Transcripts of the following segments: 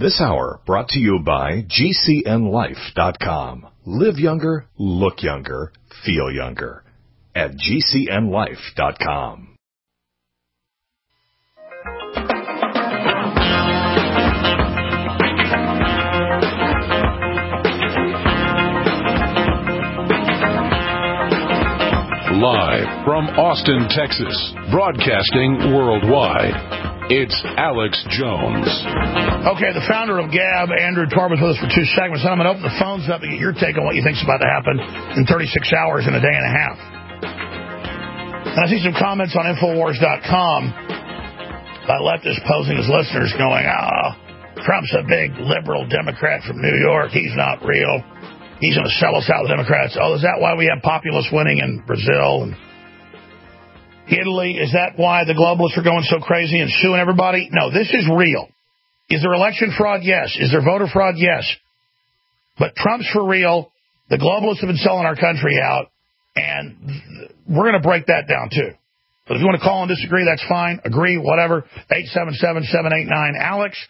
This hour brought to you by GCNLife.com. Live younger, look younger, feel younger. At GCNLife.com. Live from Austin, Texas, broadcasting worldwide, it's Alex Jones. Okay, the founder of Gab, Andrew Torba, is with us for 2 segments. I'm going to open the phones up to get your take on what you think's about to happen in 36 hours in a day and a half. And I see some comments on Infowars.com by leftists posing as listeners going, Trump's a big liberal Democrat from New York. He's not real. He's going to sell us out, the Democrats. Oh, is that why we have populists winning in Brazil and Italy? Is that why the globalists are going so crazy and suing everybody? No, this is real. Is there election fraud? Yes. Is there voter fraud? Yes. But Trump's for real. The globalists have been selling our country out, and we're going to break that down, too. But if you want to call and disagree, that's fine. Agree, whatever. 877-789-ALEX,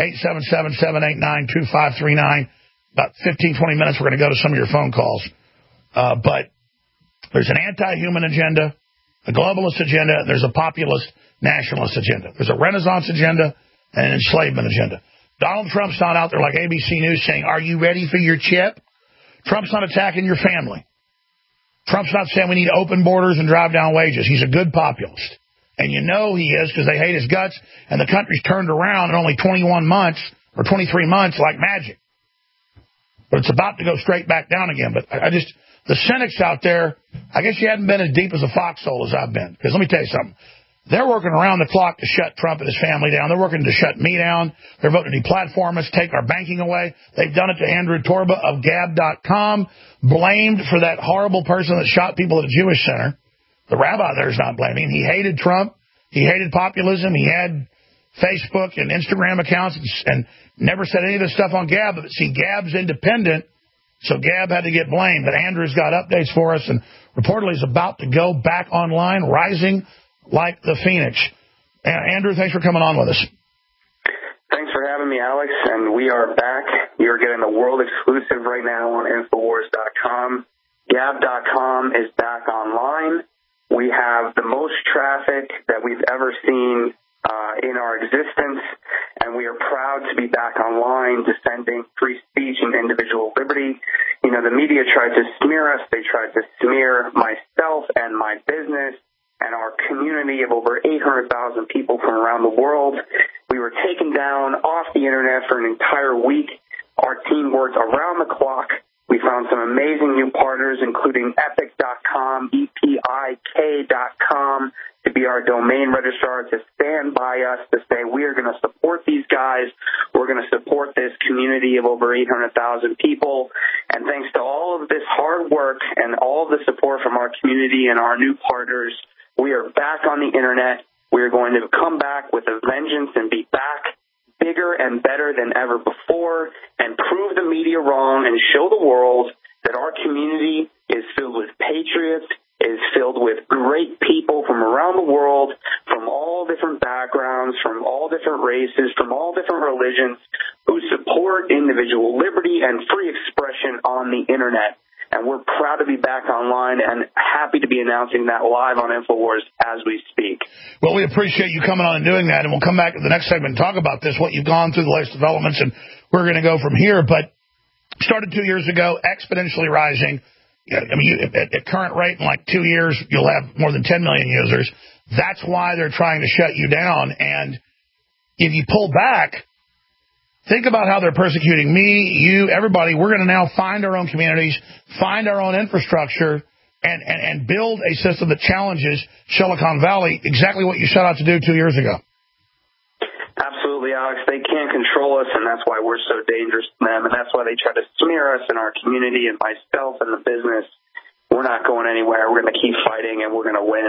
877-789-2539. About 15, 20 minutes, we're going to go to some of your phone calls. But there's an anti-human agenda, a globalist agenda, and there's a populist nationalist agenda. There's a Renaissance agenda and an enslavement agenda. Donald Trump's not out there like ABC News saying, are you ready for your chip? Trump's not attacking your family. Trump's not saying we need open borders and drive down wages. He's a good populist. And you know he is because they hate his guts, and the country's turned around in only 21 months or 23 months like magic. But it's about to go straight back down again. But the cynics out there, I guess you hadn't been as deep as a foxhole as I've been. Because let me tell you something. They're working around the clock to shut Trump and his family down. They're working to shut me down. They're voting to deplatform us, take our banking away. They've done it to Andrew Torba of Gab.com, blamed for that horrible person that shot people at a Jewish center. The rabbi there is not blaming. He hated Trump. He hated populism. He had Facebook and Instagram accounts and never said any of this stuff on Gab. But see, Gab's independent, so Gab had to get blamed. But Andrew's got updates for us, and reportedly is about to go back online, rising like the phoenix. Andrew, thanks for coming on with us. Thanks for having me, Alex. And we are back. You're getting the world exclusive right now on Infowars.com. Gab.com is back online. We have the most traffic that we've ever seen in our existence, and we are proud to be back online defending free speech and individual liberty. You know, the media tried to smear us. They tried to smear myself and my business and our community of over 800,000 people from around the world. We were taken down off the internet for an entire week. Our team worked around the clock. We found some amazing new partners, including Epic.com, EPIK.com, to be our domain registrar, to stand by us, to say we are going to support these guys. We're going to support this community of over 800,000 people. And thanks to all of this hard work and all of the support from our community and our new partners, we are back on the internet. We are going to come back with a vengeance and be back bigger and better than ever before and prove the media wrong and show the world that our community is filled with patriots, is filled with great people from around the world, from all different backgrounds, from all different races, from all different religions, who support individual liberty and free expression on the internet. And we're proud to be back online and happy to be announcing that live on Infowars as we speak. Well, we appreciate you coming on and doing that, and we'll come back to the next segment and talk about this, what you've gone through, the latest developments, and we're going to go from here. But started 2 years ago, exponentially rising. I mean, at current rate, in like 2 years, you'll have more than 10 million users. That's why they're trying to shut you down. And if you pull back, think about how they're persecuting me, you, everybody. We're going to now find our own communities, find our own infrastructure, and build a system that challenges Silicon Valley, exactly what you set out to do 2 years ago. Absolutely, Alex. They can't control us, and that's why we're so dangerous to them, and that's why they try to smear us in our community and myself and the business. We're not going anywhere. We're going to keep fighting, and we're going to win.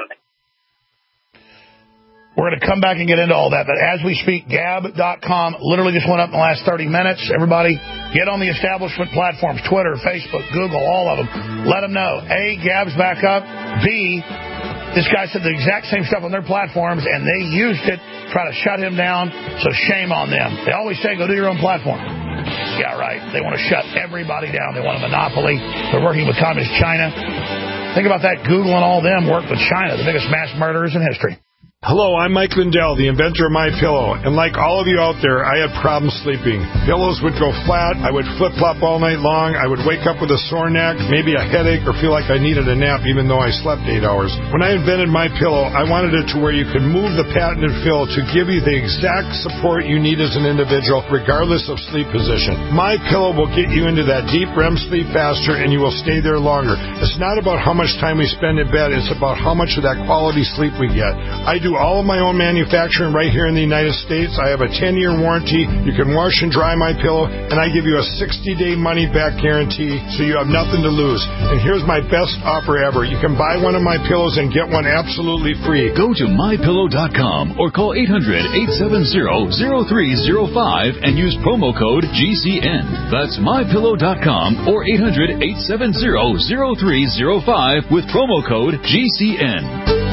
We're going to come back and get into all that, but as we speak, Gab.com literally just went up in the last 30 minutes. Everybody, get on the establishment platforms, Twitter, Facebook, Google, all of them. Let them know, A, Gab's back up, B, this guy said the exact same stuff on their platforms, and they used it try to shut him down, so shame on them. They always say, go do your own platform. Yeah, right. They want to shut everybody down. They want a monopoly. They're working with communist China. Think about that. Google and all them work with China, the biggest mass murderers in history. Hello, I'm Mike Lindell, the inventor of MyPillow, and like all of you out there, I had problems sleeping. Pillows would go flat, I would flip-flop all night long, I would wake up with a sore neck, maybe a headache, or feel like I needed a nap even though I slept 8 hours. When I invented MyPillow, I wanted it to where you could move the patented fill to give you the exact support you need as an individual, regardless of sleep position. MyPillow will get you into that deep REM sleep faster, and you will stay there longer. It's not about how much time we spend in bed, it's about how much of that quality sleep we get. I do all of my own manufacturing right here in the United States. I have a 10-year warranty. You can wash and dry MyPillow, and I give you a 60-day money-back guarantee, so you have nothing to lose. And here's my best offer ever. You can buy one of my pillows and get one absolutely free. Go to MyPillow.com or call 800-870-0305 and use promo code GCN. That's MyPillow.com or 800-870-0305 with promo code GCN.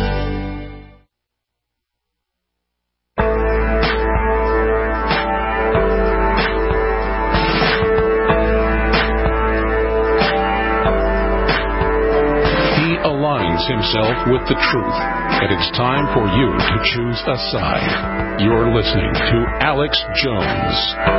Himself with the truth, and it's time for you to choose a side. You're listening to Alex Jones.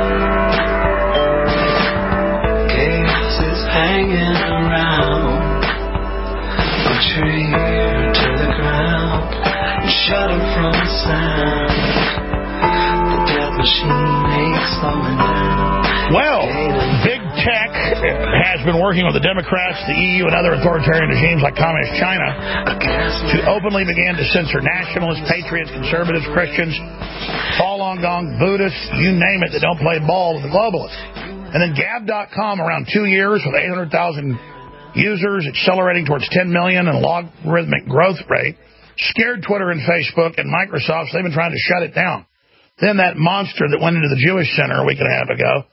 Chaos is hanging around, a tree to the ground, shut him from the sound. The death machine ain't slowing down. Well, big tech has been working with the Democrats, the EU, and other authoritarian regimes like Communist China to openly begin to censor nationalists, patriots, conservatives, Christians, Falun Gong, Buddhists, you name it, that don't play ball with the globalists. And then Gab.com, around 2 years with 800,000 users, accelerating towards 10 million and logarithmic growth rate, scared Twitter and Facebook and Microsoft, so they've been trying to shut it down. Then that monster that went into the Jewish Center a week and a half ago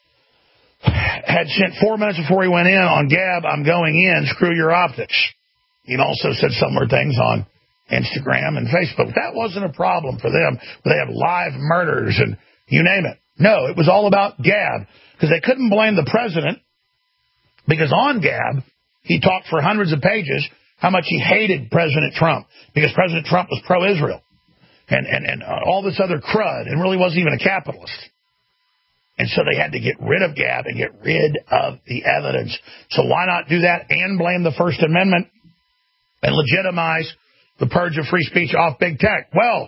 had sent 4 minutes before he went in on Gab, I'm going in, screw your optics. He also said similar things on Instagram and Facebook. That wasn't a problem for them, but they have live murders and you name it. No, it was all about Gab, because they couldn't blame the president, because on Gab, he talked for hundreds of pages how much he hated President Trump, because President Trump was pro-Israel and all this other crud, and really wasn't even a capitalist. And so they had to get rid of Gab and get rid of the evidence. So why not do that and blame the First Amendment and legitimize the purge of free speech off big tech? Well,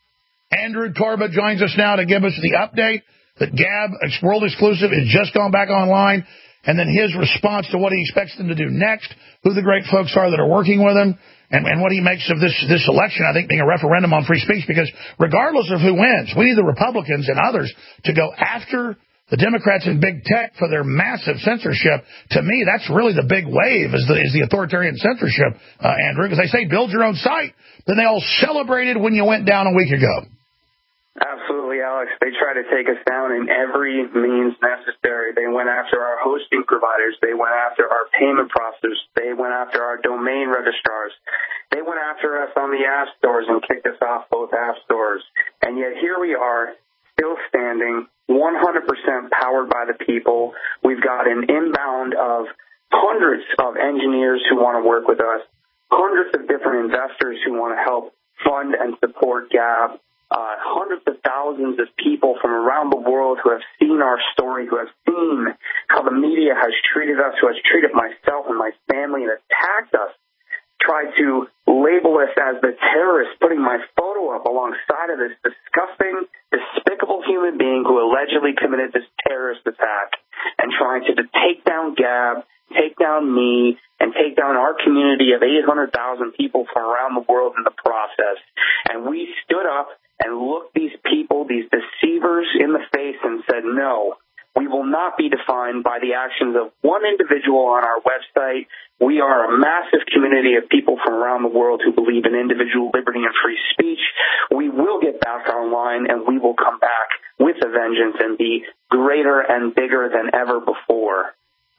Andrew Torba joins us now to give us the update that Gab, world exclusive, is just going back online, and then his response to what he expects them to do next, who the great folks are that are working with him, and what he makes of this election, I think, being a referendum on free speech, because regardless of who wins, we need the Republicans and others to go after the Democrats and big tech for their massive censorship. To me, that's really the big wave, is the authoritarian censorship, Andrew, because they say build your own site. Then they all celebrated when you went down a week ago. Absolutely, Alex. They try to take us down in every means necessary. They went after our hosting providers. They went after our payment processors. They went after our domain registrars. They went after us on the app stores and kicked us off both app stores. And yet here we are, still standing, 100% powered by the people. We've got an inbound of hundreds of engineers who want to work with us, hundreds of different investors who want to help fund and support Gab. Hundreds of thousands of people from around the world who have seen our story, who have seen how the media has treated us, who has treated myself and my family and attacked us, tried to label us as the terrorists, putting my photo up alongside of this disgusting, despicable human being who allegedly committed this terrorist attack, and trying to take down Gab, take down me, and take down our community of 800,000 people from around the world in the process. And we stood up and looked these people, these deceivers, in the face and said, no, we will not be defined by the actions of one individual on our website. We are a massive community of people from around the world who believe in individual liberty and free speech. We will get back online, and we will come back with a vengeance and be greater and bigger than ever before.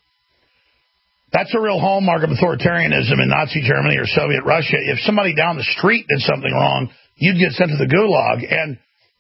That's a real hallmark of authoritarianism in Nazi Germany or Soviet Russia. If somebody down the street did something wrong, you'd get sent to the gulag. And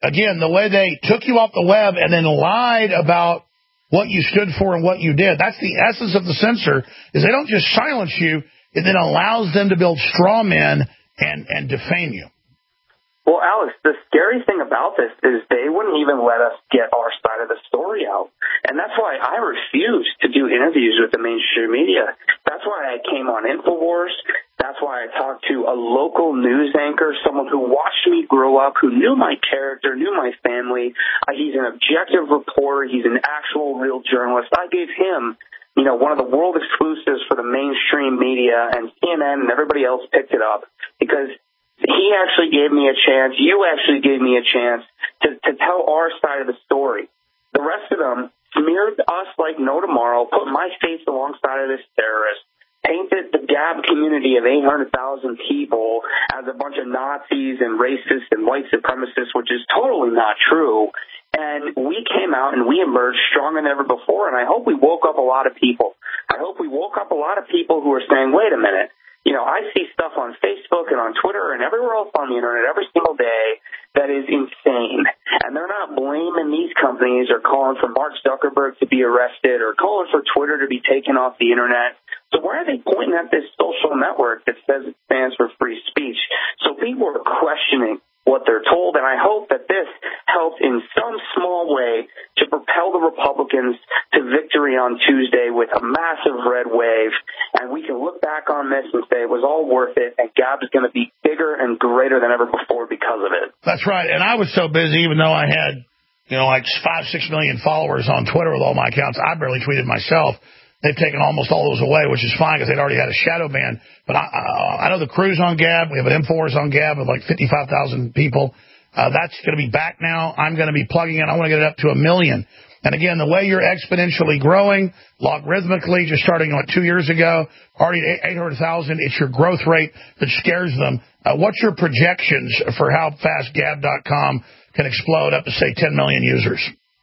again, the way they took you off the web and then lied about what you stood for and what you did. That's the essence of the censor, is they don't just silence you, it then allows them to build straw men and defame you. Well, Alex, the scary thing about this is they wouldn't even let us get our side of the story out. And that's why I refuse to do interviews with the mainstream media. That's why I came on InfoWars. That's why I talked to a local news anchor, someone who watched me grow up, who knew my character, knew my family. He's an objective reporter. He's an actual real journalist. I gave him, one of the world exclusives for the mainstream media, and CNN and everybody else picked it up because he actually gave me a chance. You actually gave me a chance to tell our side of the story. The rest of them smeared us like no tomorrow, put my face alongside of this terrorist, painted the Gab community of 800,000 people as a bunch of Nazis and racists and white supremacists, which is totally not true. And we came out and we emerged stronger than ever before, and I hope we woke up a lot of people. I hope we woke up a lot of people who are saying, wait a minute, I see stuff on Facebook and on Twitter and everywhere else on the internet every single day that is insane. And they're not blaming these companies or calling for Mark Zuckerberg to be arrested or calling for Twitter to be taken off the internet. So why are they pointing at this social network that says it stands for free speech? So people are questioning what they're told, and I hope that this helps in some small way to propel the Republicans to victory on Tuesday with a massive red wave, and we can look back on this and say it was all worth it, and Gab is going to be bigger and greater than ever before because of it. That's right, and I was so busy, even though I had, like 5-6 million followers on Twitter with all my accounts, I barely tweeted myself. They've taken almost all those away, which is fine because they'd already had a shadow ban. But I know the crew's on Gab. We have an InfoWars on Gab of like 55,000 people. That's going to be back now. I'm going to be plugging in. I want to get it up to 1 million. And again, the way you're exponentially growing, logarithmically, just starting 2 years ago, already 800,000, it's your growth rate that scares them. What's your projections for how fast Gab.com can explode up to, say, 10 million users?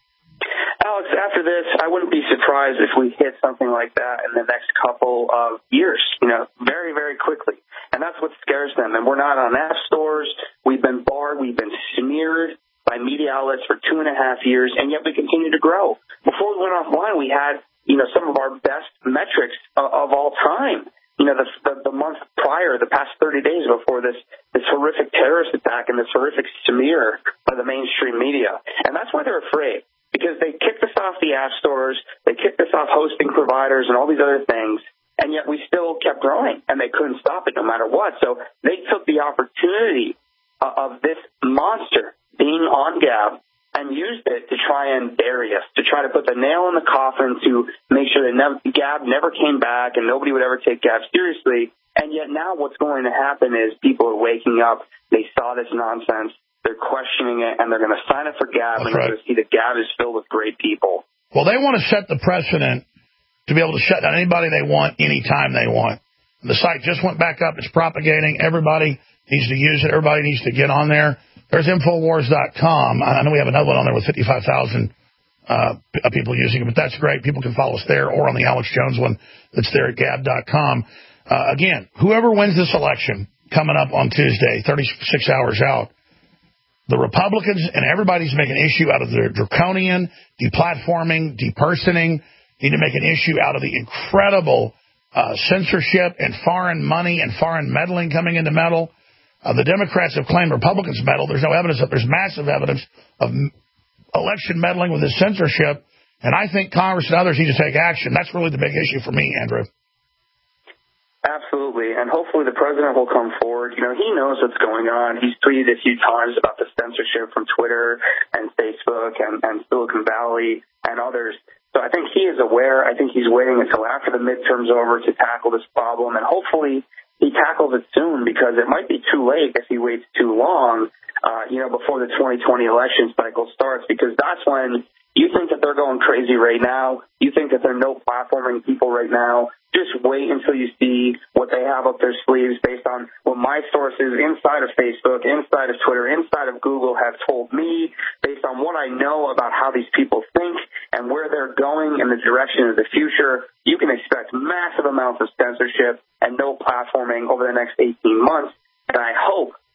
Alex, after this, I wouldn't be surprised if we hit something like that in the next couple of years, very, very quickly. And that's what scares them. And we're not on app stores. We've been barred. We've been smeared by media outlets for 2.5 years, and yet we continue to grow. Before we went offline, we had, some of our best metrics of all time. The month prior, the past 30 days before this horrific terrorist attack and this horrific smear by the mainstream media. And that's why they're afraid. Because they kicked us off the app stores, they kicked us off hosting providers and all these other things, and yet we still kept growing, and they couldn't stop it no matter what. So they took the opportunity of this monster being on Gab and used it to try and bury us, to try to put the nail in the coffin to make sure that Gab never came back and nobody would ever take Gab seriously. And yet now what's going to happen is people are waking up. They saw this nonsense. They're questioning it, and they're going to sign up for Gab, and they're going to see that Gab is filled with great people. Well, they want to set the precedent to be able to shut down anybody they want, anytime they want. The site just went back up. It's propagating. Everybody needs to use it. Everybody needs to get on there. There's Infowars.com. I know we have another one on there with 55,000 people using it, but that's great. People can follow us there or on the Alex Jones one that's there at Gab.com. Again, whoever wins this election coming up on Tuesday, 36 hours out, the Republicans and everybody's making an issue out of their draconian, deplatforming, depersoning, need to make an issue out of the incredible censorship and foreign money and foreign meddling coming into meddle. The Democrats have claimed Republicans meddle. There's no evidence that there's massive evidence of election meddling with this censorship. And I think Congress and others need to take action. That's really the big issue for me, Andrew. Absolutely, and hopefully the president will come forward. He knows what's going on. He's tweeted a few times about the censorship from Twitter and Facebook and Silicon Valley and others. So I think he is aware. I think he's waiting until after the midterm's over to tackle this problem, and hopefully he tackles it soon because it might be too late if he waits too long, before the 2020 election cycle starts, because that's when you think that they're going crazy right now. You think that they're no platforming people right now. Just wait until you see what they have up their sleeves based on what my sources inside of Facebook, inside of Twitter, inside of Google have told me, based on what I know about how these people think and where they're going in the direction of the future. You can expect massive amounts of censorship and no platforming over the next 18 months. And I hope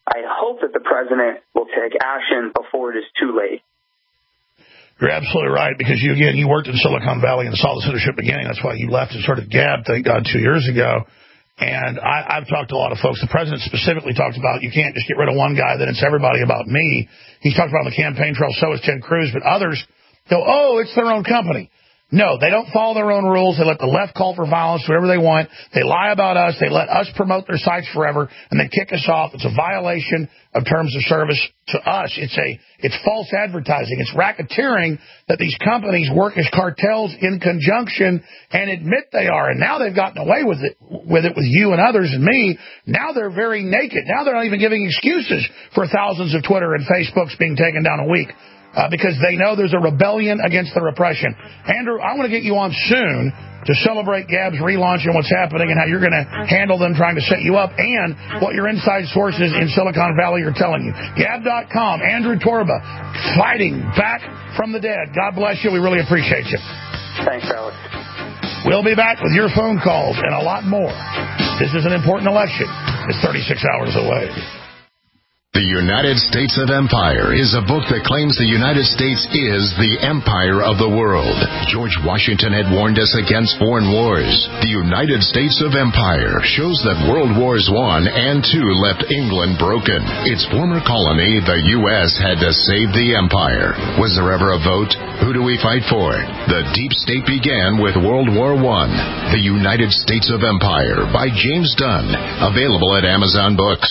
I hope that the president will take action before it is too late. You're absolutely right, because you worked in Silicon Valley and saw this leadership beginning. That's why you left and started Gab, thank God, 2 years ago. And I've talked to a lot of folks. The president specifically talked about you can't just get rid of one guy, then it's everybody about me. He's talked about on the campaign trail, so is Ted Cruz, but others go, oh, it's their own company. No, they don't follow their own rules. They let the left call for violence, whatever they want. They lie about us. They let us promote their sites forever, and they kick us off. It's a violation of terms of service to us. It's false advertising. It's racketeering that these companies work as cartels in conjunction and admit they are. And now they've gotten away with it with you and others and me. Now they're very naked. Now they're not even giving excuses for thousands of Twitter and Facebooks being taken down a week. Because they know there's a rebellion against the repression. Andrew, I want to get you on soon to celebrate Gab's relaunch and what's happening and how you're going to handle them trying to set you up and what your inside sources in Silicon Valley are telling you. Gab.com, Andrew Torba, fighting back from the dead. God bless you. We really appreciate you. Thanks, Alex. We'll be back with your phone calls and a lot more. This is an important election. It's 36 hours away. The United States of Empire is a book that claims the United States is the empire of the world. George Washington had warned us against foreign wars. The United States of Empire shows that World Wars I and II left England broken. Its former colony, the U.S., had to save the empire. Was there ever a vote? Who do we fight for? The deep state began with World War I. The United States of Empire by James Dunn. Available at Amazon Books.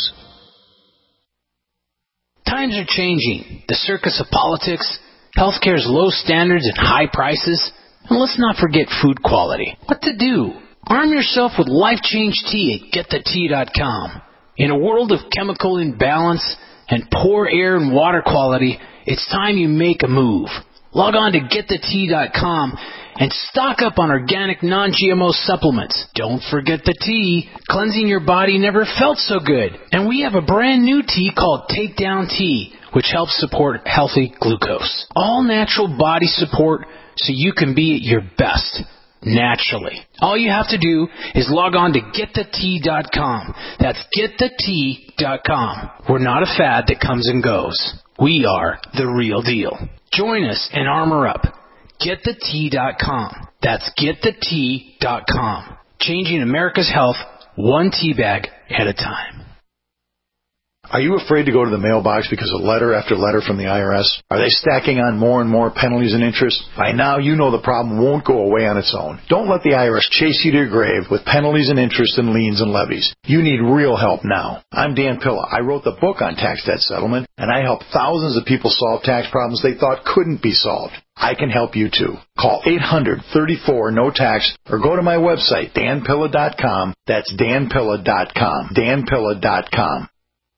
Times are changing. The circus of politics, healthcare's low standards and high prices, and let's not forget food quality. What to do? Arm yourself with Life Change Tea at GetTheTea.com. In a world of chemical imbalance and poor air and water quality, it's time you make a move. Log on to GetTheTea.com and stock up on organic non-GMO supplements. Don't forget the tea. Cleansing your body never felt so good. And we have a brand new tea called Takedown Tea, which helps support healthy glucose. All natural body support so you can be at your best naturally. All you have to do is log on to GetTheTea.com. That's GetTheTea.com. We're not a fad that comes and goes. We are the real deal. Join us and armor up. GetTheTea.com. That's GetTheTea.com. Changing America's health one tea bag at a time. Are you afraid to go to the mailbox because of letter after letter from the IRS? Are they stacking on more and more penalties and interest? By now, you know the problem won't go away on its own. Don't let the IRS chase you to your grave with penalties and interest and liens and levies. You need real help now. I'm Dan Pilla. I wrote the book on tax debt settlement, and I help thousands of people solve tax problems they thought couldn't be solved. I can help you too. Call 800-34-NO-TAX or go to my website, danpilla.com. That's danpilla.com. danpilla.com.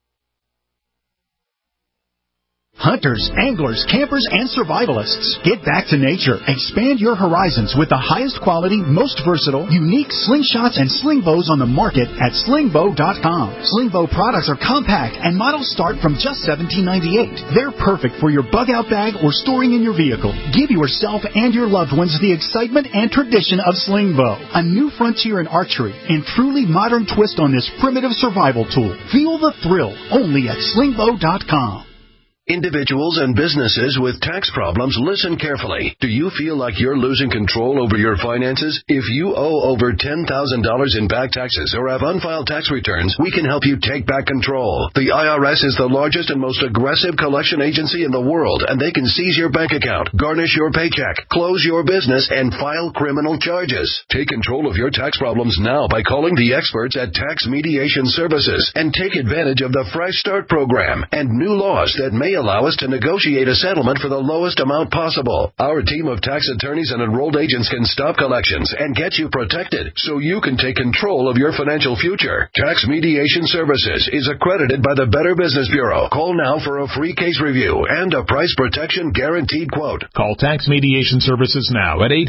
Hunters, anglers, campers, and survivalists, get back to nature. Expand your horizons with the highest quality, most versatile, unique slingshots and sling bows on the market at slingbow.com. Slingbow products are compact and models start from just $17.98. They're perfect for your bug-out bag or storing in your vehicle. Give yourself and your loved ones the excitement and tradition of Slingbow, a new frontier in archery and truly modern twist on this primitive survival tool. Feel the thrill only at slingbow.com. Individuals and businesses with tax problems, listen carefully. Do you feel like you're losing control over your finances? If you owe over $10,000 in back taxes or have unfiled tax returns, we can help you take back control. The IRS is the largest and most aggressive collection agency in the world, and they can seize your bank account, garnish your paycheck, close your business, and file criminal charges. Take control of your tax problems now by calling the experts at Tax Mediation Services and take advantage of the Fresh Start program and new laws that may allow us to negotiate a settlement for the lowest amount possible. Our team of tax attorneys and enrolled agents can stop collections and get you protected so you can take control of your financial future. Tax Mediation Services is accredited by the Better Business Bureau. Call now for a free case review and a price protection guaranteed quote. Call Tax Mediation Services now at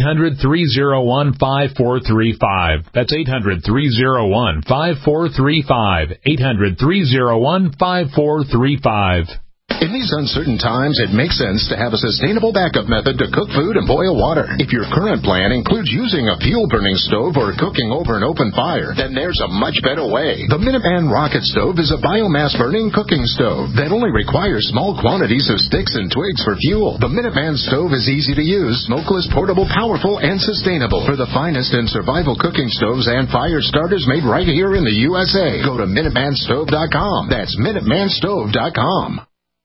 800-301-5435. That's 800-301-5435. 800-301-5435. In these uncertain times, it makes sense to have a sustainable backup method to cook food and boil water. If your current plan includes using a fuel-burning stove or cooking over an open fire, then there's a much better way. The Minuteman Rocket Stove is a biomass-burning cooking stove that only requires small quantities of sticks and twigs for fuel. The Minuteman Stove is easy to use, smokeless, portable, powerful, and sustainable. For the finest in survival cooking stoves and fire starters made right here in the USA, go to MinutemanStove.com. That's MinutemanStove.com.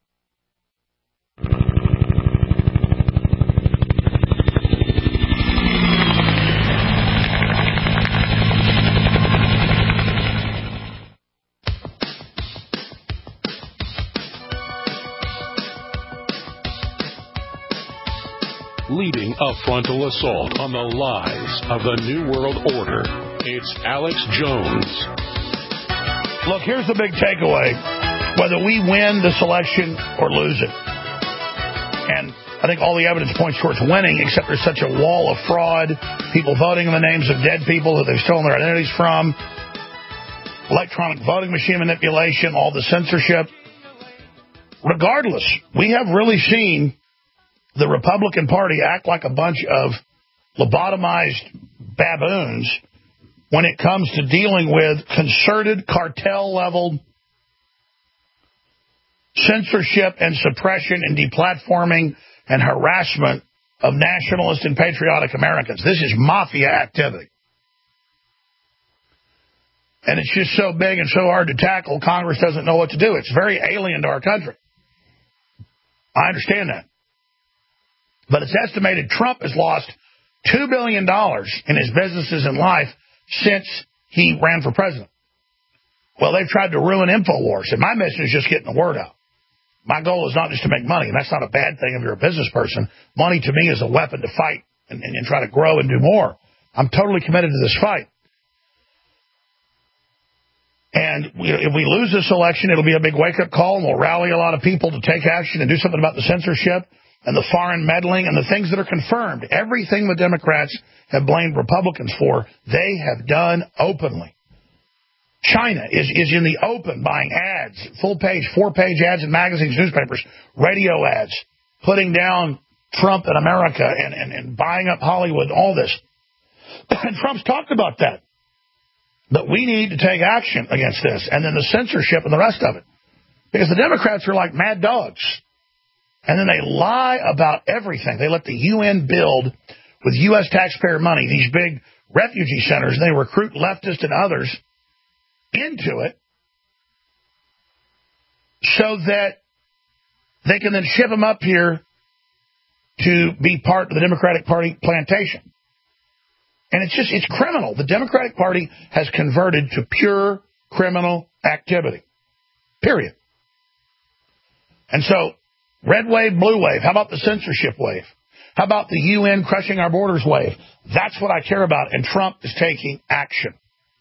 Leading a frontal assault on the lies of the New World Order, it's Alex Jones. Look, here's the big takeaway. Whether we win this election or lose it, and I think all the evidence points towards winning, except there's such a wall of fraud, people voting in the names of dead people that they've stolen their identities from, electronic voting machine manipulation, all the censorship. Regardless, we have really seen the Republican Party act like a bunch of lobotomized baboons when it comes to dealing with concerted, cartel-level censorship and suppression and deplatforming and harassment of nationalist and patriotic Americans. This is mafia activity. And it's just so big and so hard to tackle, Congress doesn't know what to do. It's very alien to our country. I understand that. But it's estimated Trump has lost $2 billion in his businesses and life since he ran for president. Well, they've tried to ruin InfoWars, and my mission is just getting the word out. My goal is not just to make money, and that's not a bad thing if you're a business person. Money to me is a weapon to fight and try to grow and do more. I'm totally committed to this fight. And if we lose this election, it'll be a big wake-up call, and we'll rally a lot of people to take action and do something about the censorship and the foreign meddling and the things that are confirmed. Everything the Democrats have blamed Republicans for, they have done openly. China is in the open buying ads, full-page, 4-page ads in magazines, newspapers, radio ads, putting down Trump and America and buying up Hollywood, all this. And Trump's talked about that. But we need to take action against this, and then the censorship and the rest of it. Because the Democrats are like mad dogs. And then they lie about everything. They let the UN build with U.S. taxpayer money these big refugee centers. They recruit leftists and others into it so that they can then ship them up here to be part of the Democratic Party plantation. And it's criminal. The Democratic Party has converted to pure criminal activity. Period. And so, red wave, blue wave. How about the censorship wave? How about the UN crushing our borders wave? That's what I care about, and Trump is taking action.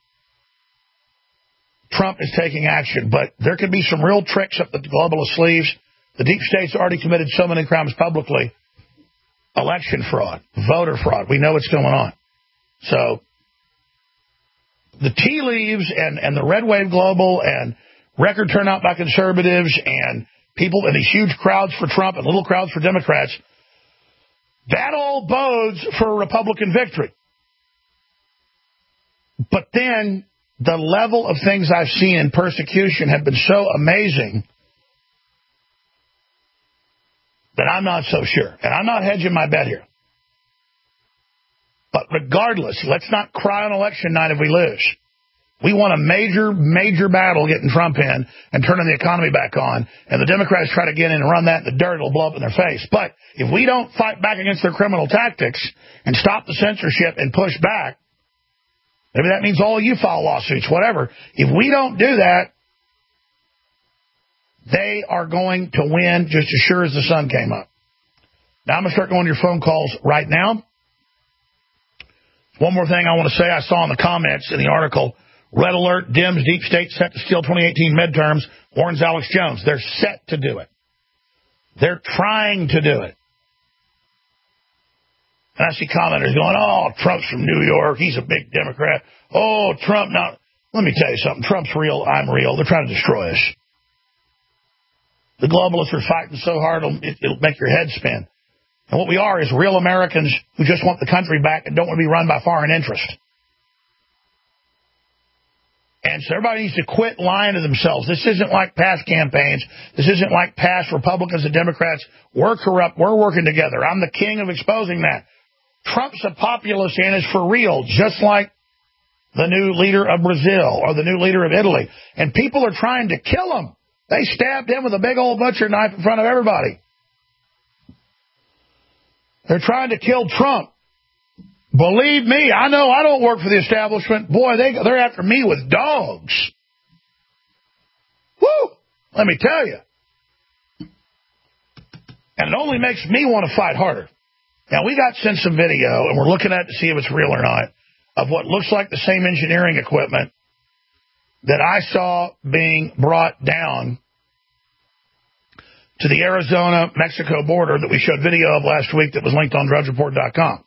Trump is taking action, but there could be some real tricks up the globalist sleeves. The deep state's already committed so many crimes publicly. Election fraud, voter fraud. We know what's going on. So the tea leaves and the red wave global and record turnout by conservatives and people in these huge crowds for Trump and little crowds for Democrats, that all bodes for a Republican victory. But then the level of things I've seen in persecution have been so amazing that I'm not so sure. And I'm not hedging my bet here. But regardless, let's not cry on election night if we lose. We won a major, major battle getting Trump in and turning the economy back on. And the Democrats try to get in and run that in the dirt, it'll blow up in their face. But if we don't fight back against their criminal tactics and stop the censorship and push back, maybe that means all of you file lawsuits, whatever. If we don't do that, they are going to win just as sure as the sun came up. Now, I'm going to start going to your phone calls right now. One more thing I want to say. I saw in the comments in the article, Red Alert, Dems, Deep State set to steal 2018 midterms, warns Alex Jones. They're set to do it. They're trying to do it. And I see commenters going, oh, Trump's from New York. He's a big Democrat. Oh, Trump. Now, let me tell you something. Trump's real. I'm real. They're trying to destroy us. The globalists are fighting so hard it'll make your head spin. And what we are is real Americans who just want the country back and don't want to be run by foreign interest. And so everybody needs to quit lying to themselves. This isn't like past campaigns. This isn't like past Republicans and Democrats. We're corrupt. We're working together. I'm the king of exposing that. Trump's a populist and is for real, just like the new leader of Brazil or the new leader of Italy. And people are trying to kill him. They stabbed him with a big old butcher knife in front of everybody. They're trying to kill Trump. Believe me, I know I don't work for the establishment. Boy, they're after me with dogs. Woo! Let me tell you. And it only makes me want to fight harder. Now, we got sent some video, and we're looking at it to see if it's real or not, of what looks like the same engineering equipment that I saw being brought down to the Arizona-Mexico border that we showed video of last week that was linked on DrudgeReport.com.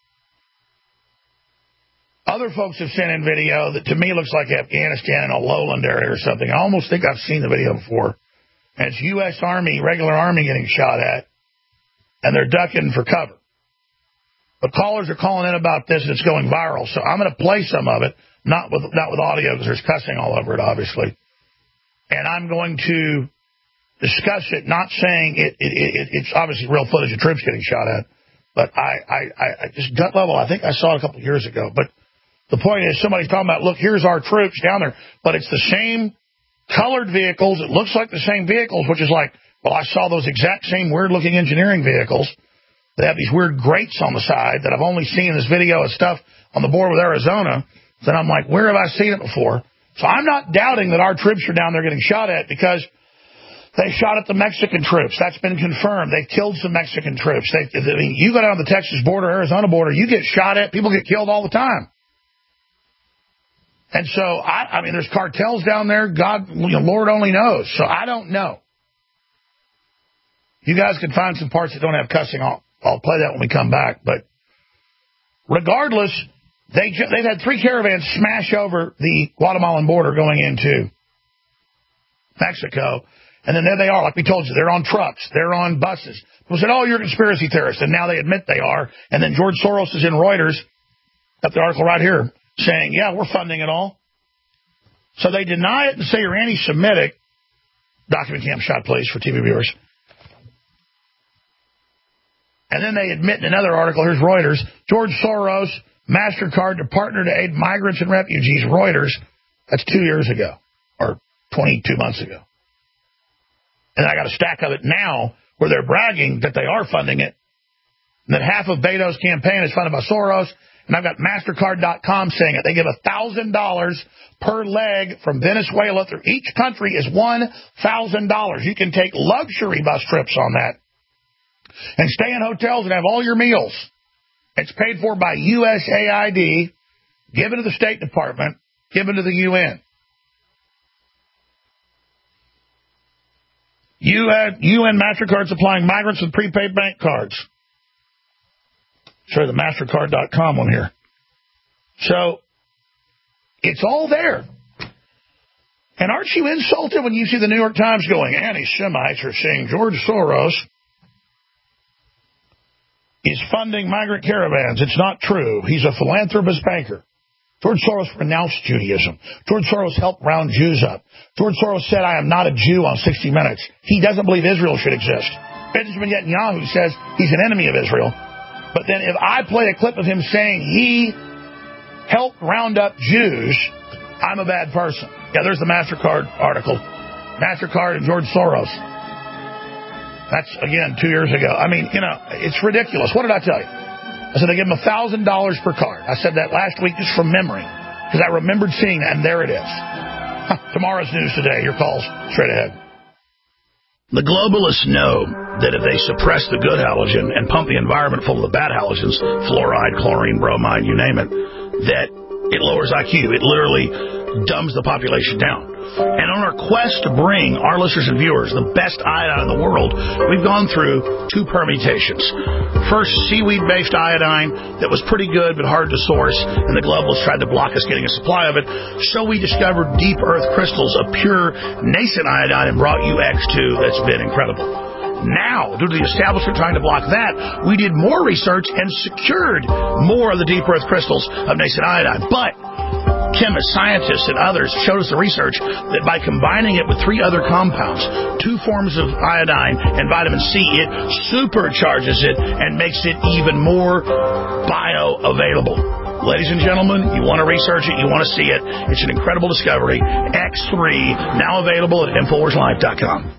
Other folks have sent in video that to me looks like Afghanistan in a lowland area or something. I almost think I've seen the video before. And it's U.S. Army, regular Army getting shot at, and they're ducking for cover. But callers are calling in about this, and it's going viral. So I'm going to play some of it, not with audio because there's cussing all over it, obviously. And I'm going to discuss it, not saying it's obviously real footage of troops getting shot at, but I just gut level, I think I saw it a couple of years ago. But the point is, somebody's talking about, look, here's our troops down there, but it's the same colored vehicles. It looks like the same vehicles, which is like, well, I saw those exact same weird-looking engineering vehicles. They have these weird grates on the side that I've only seen in this video of stuff on the border with Arizona. Then I'm like, where have I seen it before? So I'm not doubting that our troops are down there getting shot at because they shot at the Mexican troops. That's been confirmed. They killed some Mexican troops. You go down the Texas border, Arizona border, you get shot at. People get killed all the time. And so, I mean, there's cartels down there. God, Lord only knows. So I don't know. You guys can find some parts that don't have cussing. I'll play that when we come back. But regardless, they've had 3 caravans smash over the Guatemalan border going into Mexico. And then there they are, like we told you. They're on trucks. They're on buses. People said, oh, you're a conspiracy theorist. And now they admit they are. And then George Soros is in Reuters, got the article right here, saying, yeah, we're funding it all. So they deny it and say you're anti-Semitic. Document cam shot, please, for TV viewers. And then they admit in another article, here's Reuters, George Soros, MasterCard to partner to aid migrants and refugees. Reuters, that's 2 years ago, or 22 months ago. And I got a stack of it now where they're bragging that they are funding it, and that half of Beto's campaign is funded by Soros. And I've got MasterCard.com saying it. They give $1,000 per leg from Venezuela through each country is $1,000. You can take luxury bus trips on that and stay in hotels and have all your meals. It's paid for by USAID, given to the State Department, given to the UN. UN MasterCard supplying migrants with prepaid bank cards. Show the MasterCard.com one here. So, it's all there. And aren't you insulted when you see the New York Times going, anti-Semites are saying George Soros is funding migrant caravans? It's not true. He's a philanthropist banker. George Soros renounced Judaism. George Soros helped round Jews up. George Soros said, I am not a Jew on 60 Minutes. He doesn't believe Israel should exist. Benjamin Netanyahu says he's an enemy of Israel. But then if I play a clip of him saying he helped round up Jews, I'm a bad person. Yeah, there's the MasterCard article. MasterCard and George Soros. That's, again, 2 years ago. I mean, it's ridiculous. What did I tell you? I said they give them $1,000 per card. I said that last week just from memory because I remembered seeing that, and there it is. Tomorrow's news today. Your calls straight ahead. The globalists know that if they suppress the good halogen and pump the environment full of the bad halogens, fluoride, chlorine, bromide, you name it, that it lowers IQ. It literally dumbs the population down. And on our quest to bring our listeners and viewers the best iodine in the world, we've gone through two permutations. First, seaweed-based iodine that was pretty good but hard to source, and the globalists tried to block us getting a supply of it. So we discovered deep earth crystals of pure nascent iodine and brought you X2 that's been incredible. Now, due to the establishment trying to block that, we did more research and secured more of the deep earth crystals of nascent iodine. But chemists, scientists, and others showed us the research that by combining it with 3 other compounds, 2 forms of iodine and vitamin C, it supercharges it and makes it even more bioavailable. Ladies and gentlemen, you want to research it, you want to see it. It's an incredible discovery. X3, now available at InfoWarsLife.com.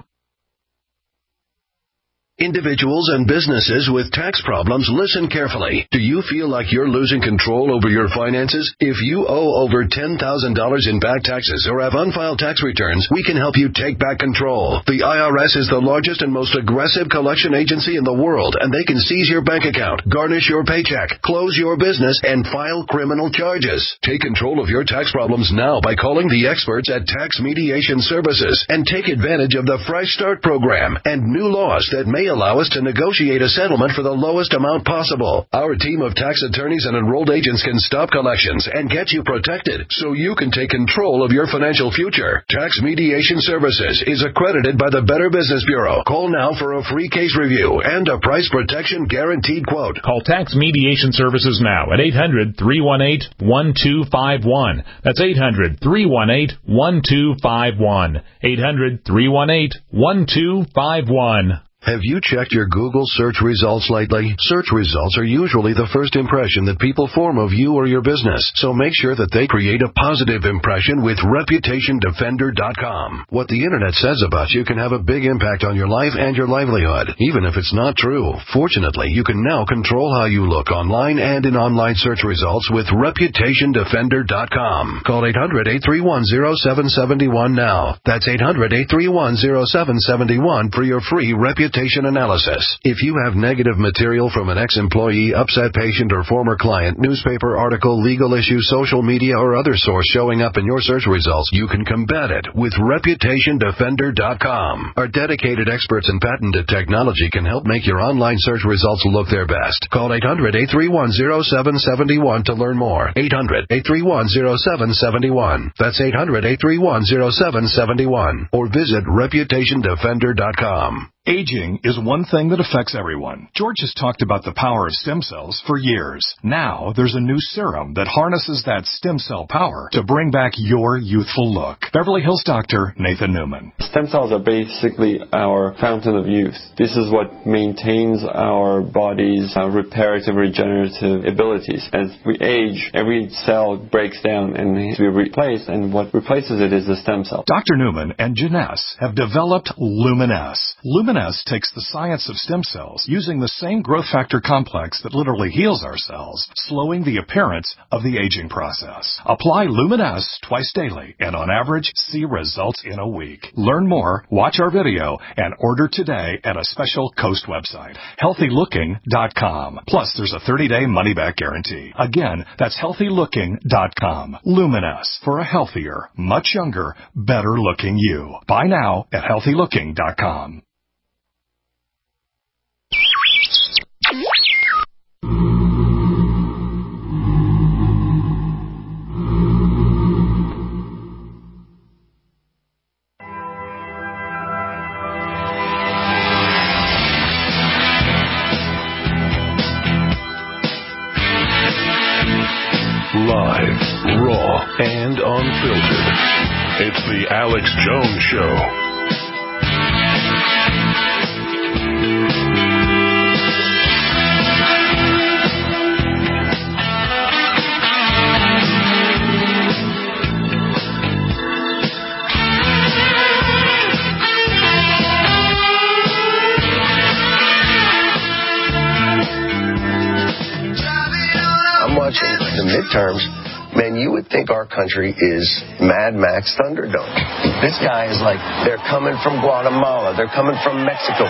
Individuals and businesses with tax problems, listen carefully. Do you feel like you're losing control over your finances? If you owe over $10,000 in back taxes or have unfiled tax returns, we can help you take back control. The IRS is the largest and most aggressive collection agency in the world, and they can seize your bank account, garnish your paycheck, close your business, and file criminal charges. Take control of your tax problems now by calling the experts at Tax Mediation Services and take advantage of the Fresh Start program and new laws that may allow us to negotiate a settlement for the lowest amount possible. Our team of tax attorneys and enrolled agents can stop collections and get you protected so you can take control of your financial future. Tax Mediation Services is accredited by the Better Business Bureau. Call now for a free case review and a price protection guaranteed quote. Call Tax Mediation Services now at 800-318-1251. That's 800-318-1251. 800-318-1251. Have you checked your Google search results lately? Search results are usually the first impression that people form of you or your business, so make sure that they create a positive impression with ReputationDefender.com. What the Internet says about you can have a big impact on your life and your livelihood, even if it's not true. Fortunately, you can now control how you look online and in online search results with ReputationDefender.com. Call 800-831-0771 now. That's 800-831-0771 for your free reputation analysis. If you have negative material from an ex-employee, upset patient, or former client, newspaper article, legal issue, social media, or other source showing up in your search results, you can combat it with ReputationDefender.com. Our dedicated experts in patented technology can help make your online search results look their best. Call 800-831-0771 to learn more. 800-831-0771. That's 800-831-0771. Or visit ReputationDefender.com. Aging is one thing that affects everyone. George has talked about the power of stem cells for years. Now, there's a new serum that harnesses that stem cell power to bring back your youthful look. Beverly Hills doctor Nathan Newman. Stem cells are basically our fountain of youth. This is what maintains our body's reparative, regenerative abilities. As we age, every cell breaks down and needs to be replaced, and what replaces it is the stem cell. Dr. Newman and Janess have developed Luminesce. Luminesce takes the science of stem cells using the same growth factor complex that literally heals our cells, slowing the appearance of the aging process. Apply Luminesce twice daily and on average see results in a week. Learn more, watch our video, and order today at a special Coast website, healthylooking.com. Plus, there's a 30-day money-back guarantee. Again, that's healthylooking.com. Luminesce for a healthier, much younger, better-looking you. Buy now at healthylooking.com. Live, raw, and unfiltered. It's the Alex Jones Show. I'm watching the midterms. Man, you would think our country is Mad Max Thunderdome. This guy is like, they're coming from Guatemala. They're coming from Mexico.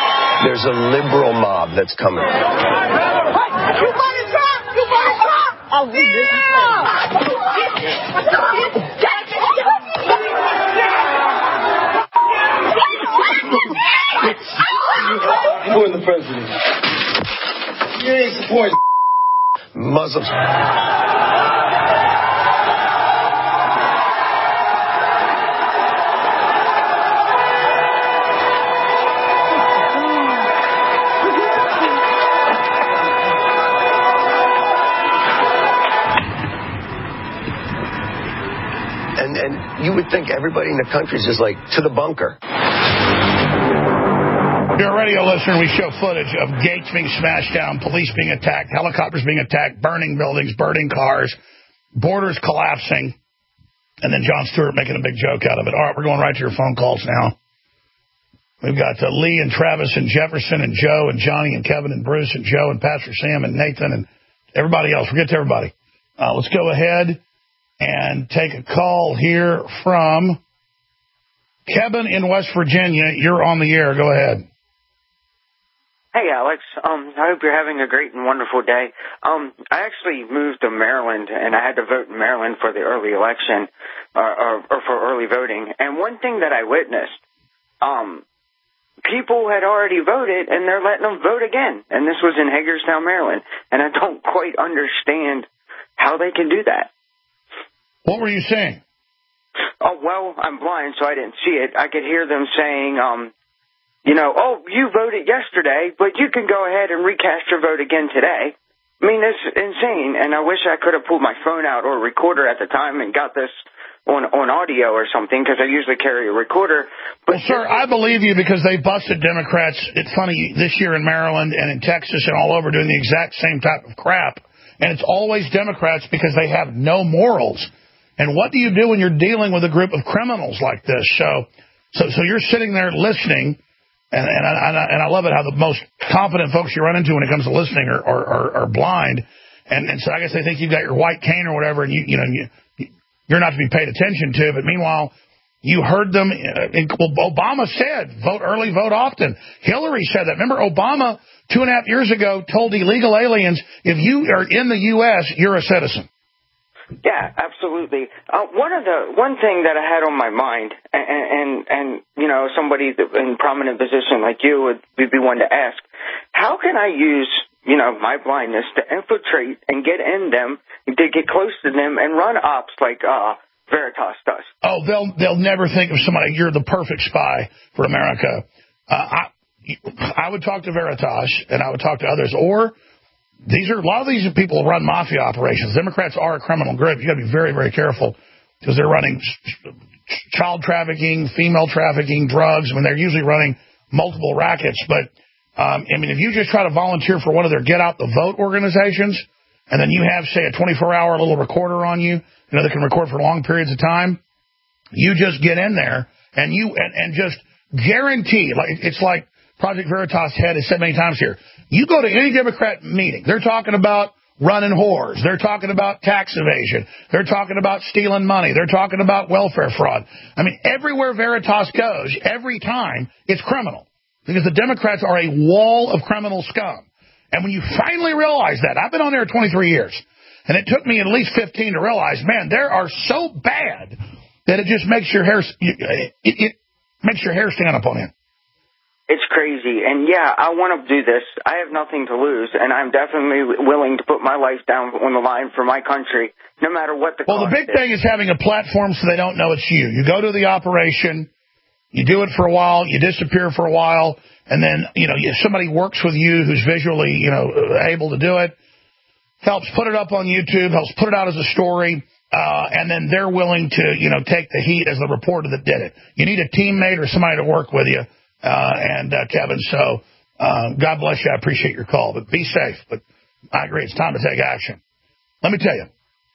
There's a liberal mob that's coming. You voted Trump! You voted Trump! You're the president. You ain't supporting Muslims. And you would think everybody in the country is just like, to the bunker. If you're a radio listener, we show footage of gates being smashed down, police being attacked, helicopters being attacked, burning buildings, burning cars, borders collapsing, and then Jon Stewart making a big joke out of it. All right, we're going right to your phone calls now. We've got Lee and Travis and Jefferson and Joe and Johnny and Kevin and Bruce and Joe and Pastor Sam and Nathan and everybody else. We'll get to everybody. Let's go ahead and take a call here from Kevin in West Virginia. You're on the air. Go ahead. Hey, Alex. I hope you're having a great and wonderful day. I actually moved to Maryland, and I had to vote in Maryland for the early election, or for early voting. And one thing that I witnessed, people had already voted, and they're letting them vote again. And this was in Hagerstown, Maryland. And I don't quite understand how they can do that. What were you saying? Oh, well, I'm blind, so I didn't see it. I could hear them saying, oh, you voted yesterday, but you can go ahead and recast your vote again today. I mean, it's insane, and I wish I could have pulled my phone out or recorder at the time and got this on audio or something, because I usually carry a recorder. But well, sir, I believe you, because they busted Democrats. It's funny, this year in Maryland and in Texas and all over doing the exact same type of crap, and it's always Democrats because they have no morals. And what do you do when you're dealing with a group of criminals like this? So you're sitting there listening. And I love it how the most competent folks you run into when it comes to listening are blind, and so I guess they think you've got your white cane or whatever, and you're not to be paid attention to. But meanwhile, you heard them. Obama said, "Vote early, vote often." Hillary said that. Remember, Obama 2.5 years ago told illegal aliens, "If you are in the U.S., you're a citizen." Yeah, absolutely. One thing that I had on my mind, and somebody in prominent position like you would be one to ask, how can I use, my blindness to infiltrate and get in them, to get close to them and run ops like Veritas does? Oh, they'll never think of somebody. You're the perfect spy for America. I would talk to Veritas, and I would talk to others, or a lot of these people run mafia operations. Democrats are a criminal group. You got to be very, very careful, because they're running child trafficking, female trafficking, drugs. I mean, they're usually running multiple rackets. But if you just try to volunteer for one of their get out the vote organizations, and then you have, say, a 24-hour little recorder on you, that can record for long periods of time, you just get in there and just guarantee, it's like Project Veritas head has said many times here. You go to any Democrat meeting, they're talking about running whores. They're talking about tax evasion. They're talking about stealing money. They're talking about welfare fraud. I mean, everywhere Veritas goes, every time, it's criminal. Because the Democrats are a wall of criminal scum. And when you finally realize that, I've been on there 23 years, and it took me at least 15 to realize, man, they are so bad that it just makes your hair, it makes your hair stand up on end. It's crazy. And, yeah, I want to do this. I have nothing to lose, and I'm definitely willing to put my life down on the line for my country, no matter what the cost is. Well, the big thing is having a platform so they don't know it's you. You go to the operation, you do it for a while, you disappear for a while, and then, if somebody works with you who's visually, able to do it, helps put it up on YouTube, helps put it out as a story, and then they're willing to, take the heat as the reporter that did it. You need a teammate or somebody to work with you. Kevin, so God bless you. I appreciate your call, but be safe. But I agree, it's time to take action. Let me tell you,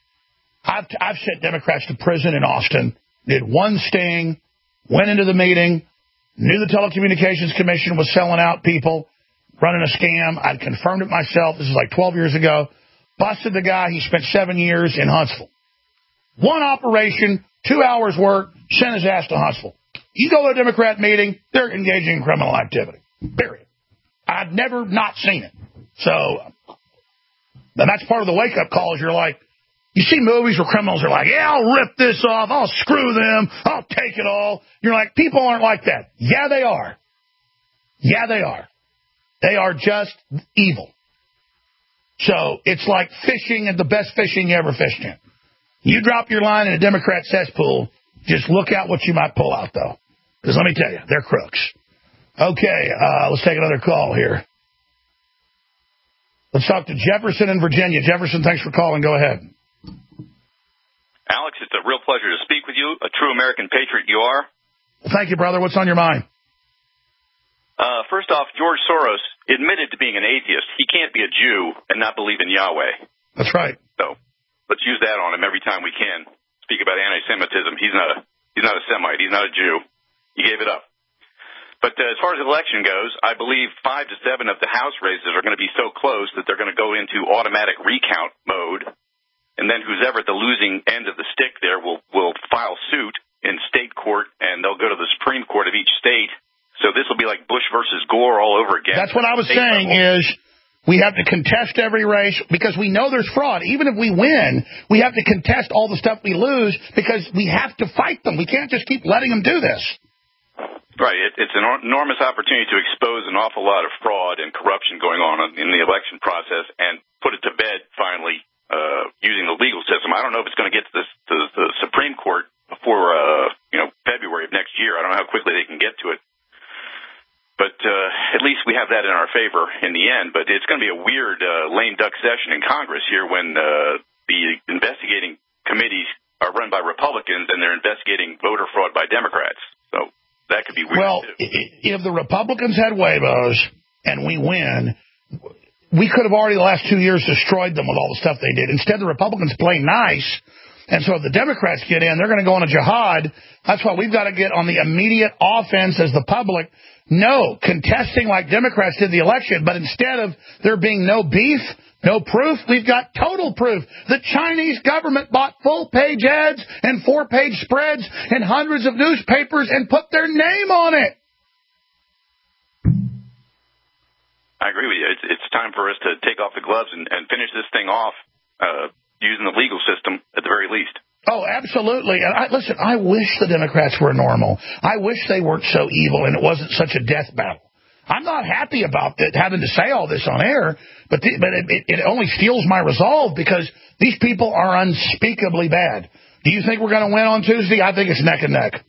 I've sent Democrats to prison in Austin, did one sting, went into the meeting, knew the Telecommunications Commission was selling out people, running a scam. I'd confirmed it myself. This is like 12 years ago. Busted the guy. He spent 7 years in Huntsville. One operation, 2 hours work, sent his ass to Huntsville. You go to a Democrat meeting, they're engaging in criminal activity. Period. I've never not seen it. So And that's part of the wake-up call is you're like, you see movies where criminals are like, yeah, I'll rip this off, I'll screw them, I'll take it all. You're like, people aren't like that. Yeah, they are. Yeah, they are. They are just evil. So it's like fishing at the best fishing you ever fished in. You drop your line in a Democrat cesspool, just look out what you might pull out, though. Because let me tell you, they're crooks. Okay, let's take another call here. Let's talk to Jefferson in Virginia. Jefferson, thanks for calling. Go ahead. Alex, it's a real pleasure to speak with you. A true American patriot you are. Well, thank you, brother. What's on your mind? First off, George Soros admitted to being an atheist. He can't be a Jew and not believe in Yahweh. That's right. So let's use that on him every time we can. Speak about anti-Semitism. He's not a Semite. He's not a Jew. He gave it up. But as far as the election goes, I believe 5 to 7 of the House races are going to be so close that they're going to go into automatic recount mode. And then who's ever at the losing end of the stick there will file suit in state court, and they'll go to the Supreme Court of each state. So this will be like Bush versus Gore all over again. That's what I was saying is we have to contest every race because we know there's fraud. Even if we win, we have to contest all the stuff we lose because we have to fight them. We can't just keep letting them do this. Right. It's an enormous opportunity to expose an awful lot of fraud and corruption going on in the election process and put it to bed finally using the legal system. I don't know if it's going to get to the Supreme Court before February of next year. I don't know how quickly they can get to it. But at least we have that in our favor in the end. But it's going to be a weird lame duck session in Congress here when the investigating committees are run by Republicans and they're investigating voter fraud by Democrats. So that could be weird, well, too. If the Republicans had huevos and we win, we could have already the last 2 years destroyed them with all the stuff they did. Instead, the Republicans play nice. And so if the Democrats get in, they're going to go on a jihad. That's why we've got to get on the immediate offense as the public. No, contesting like Democrats did the election, but instead of there being no beef, no proof, we've got total proof. The Chinese government bought full-page ads and 4-page spreads in hundreds of newspapers and put their name on it. I agree with you. It's time for us to take off the gloves and finish this thing off using the legal system at the very least. Oh, absolutely. And listen, I wish the Democrats were normal. I wish they weren't so evil and it wasn't such a death battle. I'm not happy about having to say all this on air, but it only steals my resolve because these people are unspeakably bad. Do you think we're going to win on Tuesday? I think it's neck and neck.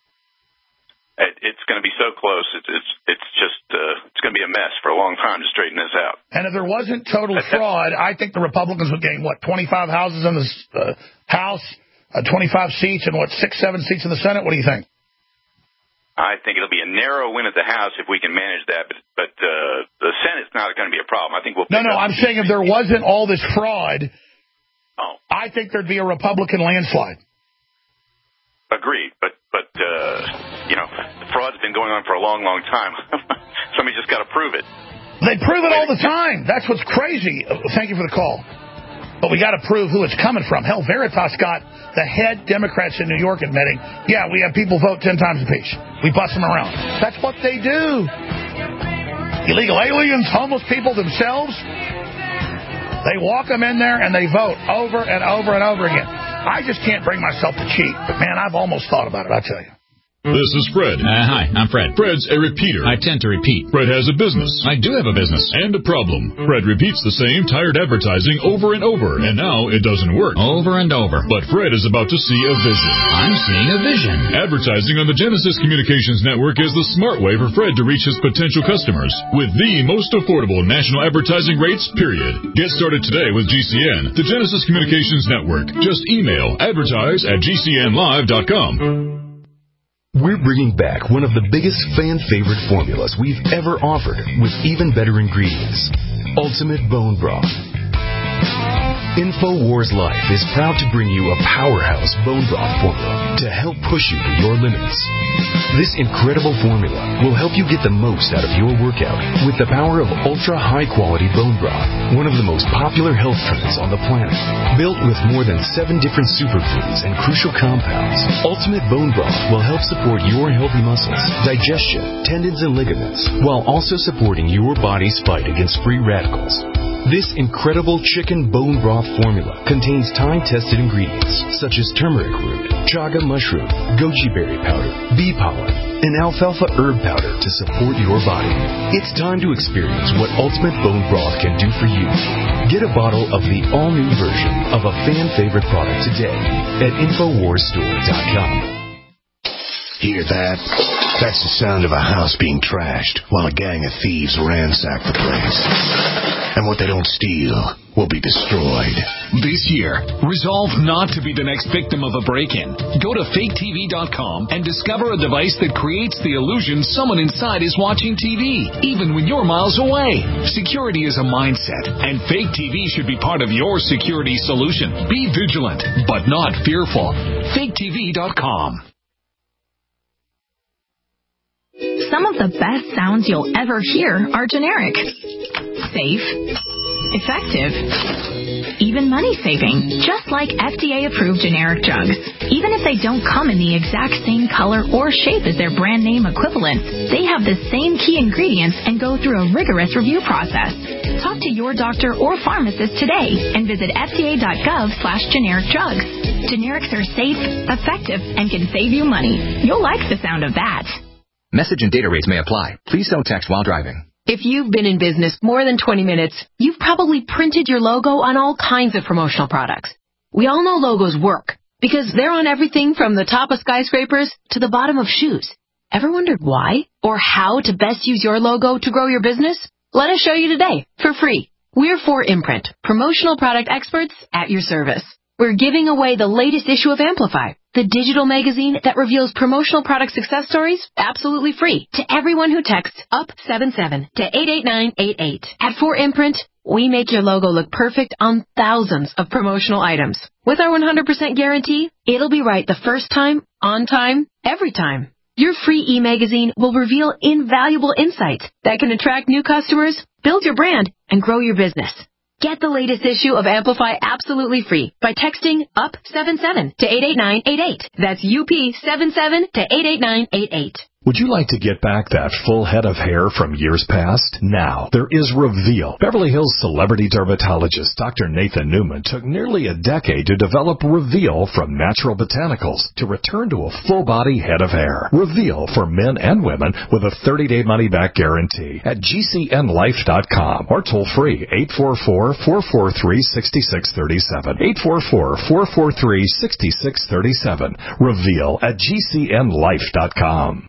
It's going to be so close. It's going to be a mess for a long time to straighten this out. And if there wasn't total fraud, I think the Republicans would gain, 25 houses in the House, 25 seats, and 6-7 seats in the Senate? What do you think? I think it'll be a narrow win at the House if we can manage that, but the Senate's not going to be a problem. I think we'll. No, I'm saying if there wasn't all this fraud, I think there'd be a Republican landslide. Agreed, but the fraud's been going on for a long, long time. Somebody just got to prove it. They prove it all the time. That's what's crazy. Thank you for the call. But we got to prove who it's coming from. Hell, Veritas got the head Democrats in New York admitting, yeah, we have people vote 10 times apiece. We bust them around. That's what they do. Illegal aliens, homeless people themselves, they walk them in there and they vote over and over and over again. I just can't bring myself to cheat. But, man, I've almost thought about it, I tell you. This is Fred. Hi, I'm Fred. Fred's a repeater. I tend to repeat. Fred has a business. I do have a business. And a problem. Fred repeats the same tired advertising over and over, and now it doesn't work. Over and over. But Fred is about to see a vision. I'm seeing a vision. Advertising on the Genesis Communications Network is the smart way for Fred to reach his potential customers with the most affordable national advertising rates, period. Get started today with GCN, the Genesis Communications Network. Just email advertise@gcnlive.com. We're bringing back one of the biggest fan-favorite formulas we've ever offered with even better ingredients. Ultimate Bone Broth. InfoWars Life is proud to bring you a powerhouse bone broth formula to help push you to your limits. This incredible formula will help you get the most out of your workout with the power of ultra-high-quality bone broth, one of the most popular health trends on the planet. Built with more than 7 different superfoods and crucial compounds, Ultimate Bone Broth will help support your healthy muscles, digestion, tendons, and ligaments, while also supporting your body's fight against free radicals. This incredible chicken bone broth formula contains time-tested ingredients such as turmeric root, chaga mushroom, goji berry powder, bee pollen, and alfalfa herb powder to support your body. It's time to experience what Ultimate Bone Broth can do for you. Get a bottle of the all-new version of a fan-favorite product today at InfoWarsStore.com. Hear that? That's the sound of a house being trashed while a gang of thieves ransack the place. And what they don't steal will be destroyed. This year, resolve not to be the next victim of a break-in. Go to faketv.com and discover a device that creates the illusion someone inside is watching TV, even when you're miles away. Security is a mindset, and Fake TV should be part of your security solution. Be vigilant, but not fearful. faketv.com. Some of the best sounds you'll ever hear are generic, safe, effective, even money-saving, just like FDA-approved generic drugs. Even if they don't come in the exact same color or shape as their brand name equivalent, they have the same key ingredients and go through a rigorous review process. Talk to your doctor or pharmacist today and visit fda.gov/generic drugs. Generics are safe, effective, and can save you money. You'll like the sound of that. Message and data rates may apply. Please don't text while driving. If you've been in business more than 20 minutes, you've probably printed your logo on all kinds of promotional products. We all know logos work because they're on everything from the top of skyscrapers to the bottom of shoes. Ever wondered why or how to best use your logo to grow your business? Let us show you today for free. We're 4imprint, promotional product experts at your service. We're giving away the latest issue of Amplify, the digital magazine that reveals promotional product success stories absolutely free to everyone who texts UP77 to 88988. At 4imprint, we make your logo look perfect on thousands of promotional items. With our 100% guarantee, it'll be right the first time, on time, every time. Your free e-magazine will reveal invaluable insights that can attract new customers, build your brand, and grow your business. Get the latest issue of Amplify absolutely free by texting UP77 to 88988. That's UP77 to 88988. Would you like to get back that full head of hair from years past? Now, there is Reveal. Beverly Hills celebrity dermatologist Dr. Nathan Newman took nearly a decade to develop Reveal from natural botanicals to return to a full-body head of hair. Reveal for men and women with a 30-day money-back guarantee at GCNlife.com or toll-free 844-443-6637. 844-443-6637. Reveal at GCNlife.com.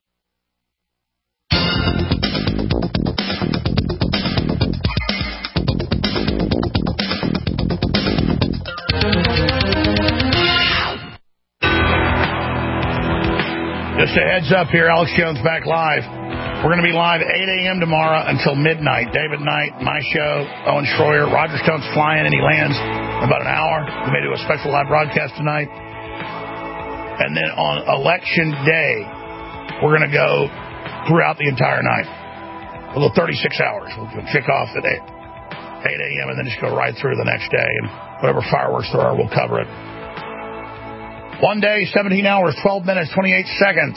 Just a heads up here, Alex Jones back live. We're going to be live 8 a.m. tomorrow until midnight. David Knight, my show, Owen Schroyer, Roger Stone's flying and he lands in about an hour. We may do a special live broadcast tonight. And then on election day, we're going to go throughout the entire night. A little 36 hours. We'll kick off at 8 a.m. and then just go right through the next day. And whatever fireworks there are, we'll cover it. One day, 17 hours, 12 minutes, 28 seconds.